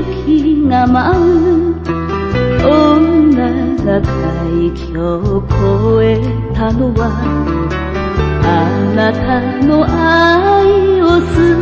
雪が舞う女が海峡を越えたのはあなたの愛を